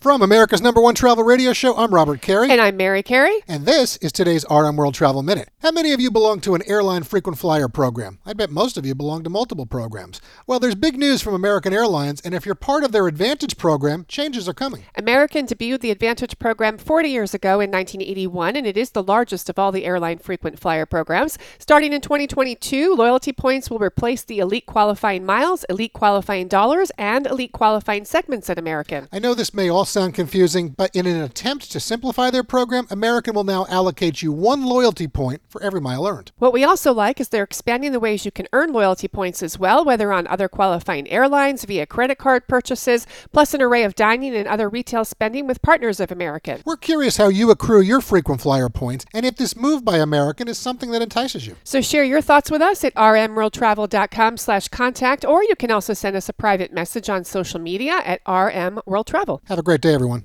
From America's #1 travel radio show, I'm Robert Carey. And I'm Mary Carey. And this is today's RM World Travel Minute. How many of you belong to an airline frequent flyer program? I bet most of you belong to multiple programs. Well, there's big news from American Airlines, and if you're part of their Advantage program, changes are coming. American debuted the Advantage program 40 years ago in 1981, and it is the largest of all the airline frequent flyer programs. Starting in 2022, loyalty points will replace the elite qualifying miles, elite qualifying dollars, and elite qualifying segments at American. I know this may all sound confusing, but in an attempt to simplify their program, American will now allocate you one loyalty point for every mile earned. What we also like is they're expanding the ways you can earn loyalty points as well, whether on other qualifying airlines, via credit card purchases, plus an array of dining and other retail spending with partners of American. We're curious how you accrue your frequent flyer points, and if this move by American is something that entices you. So share your thoughts with us at rmworldtravel.com/contact, or you can also send us a private message on social media at rmworldtravel. Have a great day, everyone.